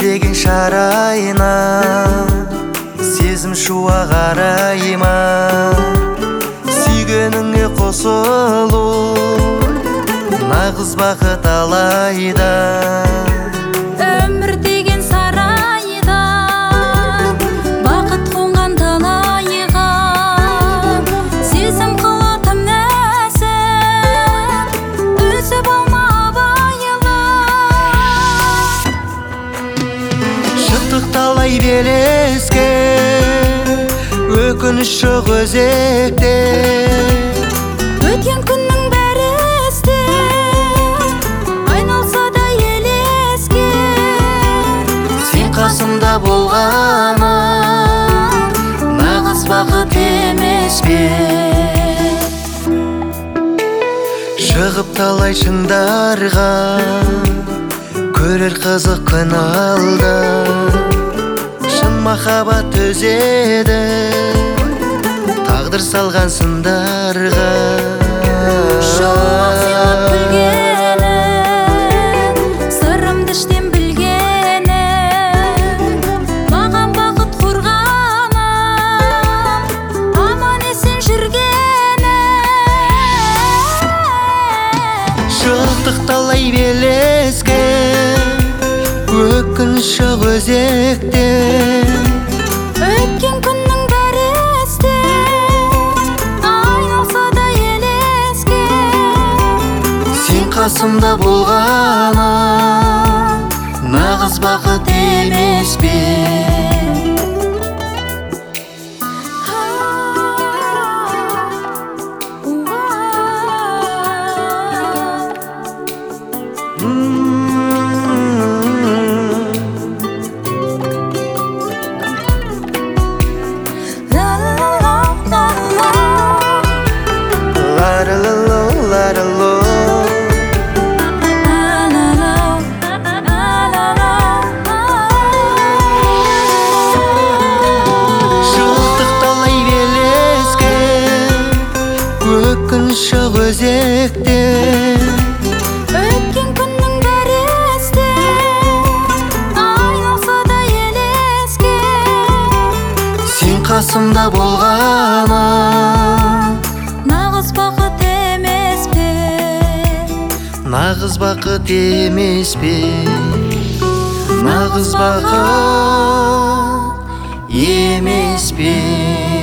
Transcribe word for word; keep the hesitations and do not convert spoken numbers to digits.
деген шарайына сезім шуа қарайма, сүйгеніңе қосылу нағыз бақыт алайда. Өмір деген сарайда бақыт қонған талайға, сезім қылытым нәсіп үзіп алма абайла. Шықтық талай белеске, өкініш жоқ өзекте. Өткен күннің бәрі есте, айналса да елеске. Сен қасымда болғаны нағыз бақыт емес пе? Шығып талай шыңдарға, көрер қызық күн алда. Шын махаббат төзеді тағдыр салған сындарға. Шуақ сыйлап білгені, сырымды іштен білгені, маған бақыт қорғаным, аман есен жүргені. Шықтық талай белеске, өкініш жоқ өзекте. Өткен күннің бәрі есте, айналса да елеске. Сен қасымда болғаны нағыз бақыт емес пе? Өкініш жоқ өзекте. Өткен күннің бәрі есте, айналса да елеске. Сен қасымда болғаны нағыз бақыт емес пе? нағыз бақыт емес пе? Нағыз бақыт емес пе?